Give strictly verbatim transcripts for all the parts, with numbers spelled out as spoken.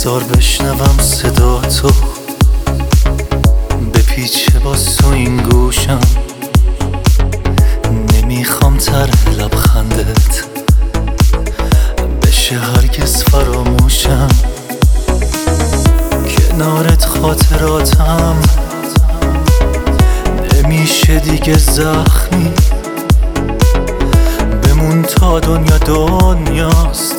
بذار بشنوم صدا تو، بپیچه با تو این گوشم. نمیخوام طرح لبخندت بشه هرگز فراموشم. کنارت خاطراتم نمیشه دیگه زخمی، بمون تا دنیا دنیاست،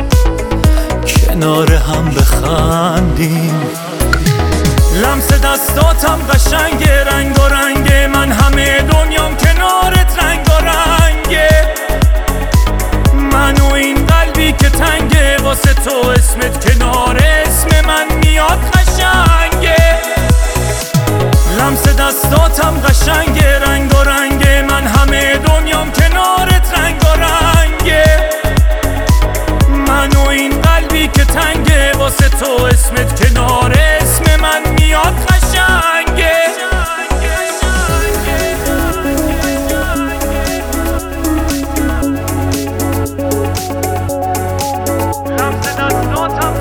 کنار هم بخندیم. لمس دستاتم قشنگه، رنگ و رنگه، من همه دنیام کنارت رنگ و رنگه. من و این قلبی که تنگه واسه تو اسمت کنار اسم من میاد قشنگه. لمس دستاتم قشنگه، رنگ و رنگه، من همه دنیام کنارت رنگ و رنگه. من و این قلبی که تنگه واسه تو اسمت کنار اسم من میاد قشنگه. لمس دستاتم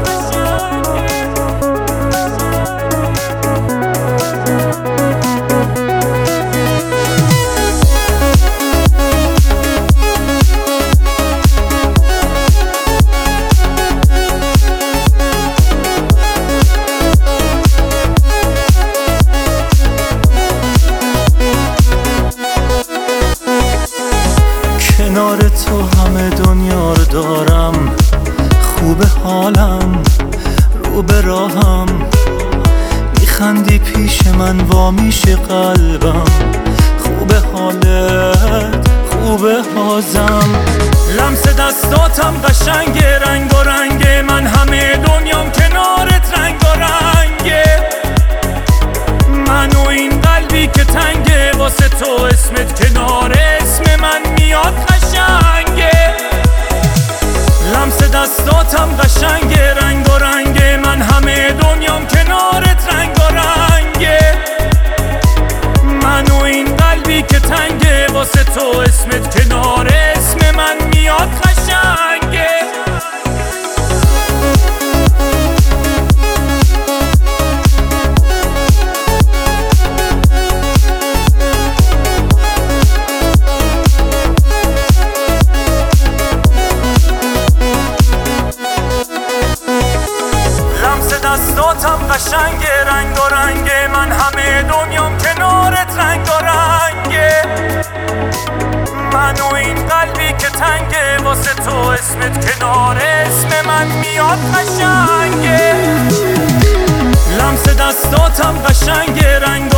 کنار تو همه دنیا رو دارم، خوب حالم رو به راهم، میخندی پیش من وا میشه قلبم، خوب حالت خوب حازم. لمس دستاتم قشنگه، رنگ و رنگه، من همه دنیام کنارت رنگ و رنگه. من و این قلبی که تنگه واسه تو اسمت کنار اسم من میاد قشنگه. لمس دستاتم قشنگه، رنگ و رنگه، من همه دنیام کنارت رنگ و رنگه. من و این قلبی که تنگه واسه تو اسمت کنار اسم من میاد قشنگه. دستاتم قشنگه، رنگ و رنگه، من همه دنیام کنارت رنگ و رنگه. من و این قلبی که تنگه واسه تو اسمت کنار اسم من میاد قشنگه. لمس دستاتم قشنگه، رنگ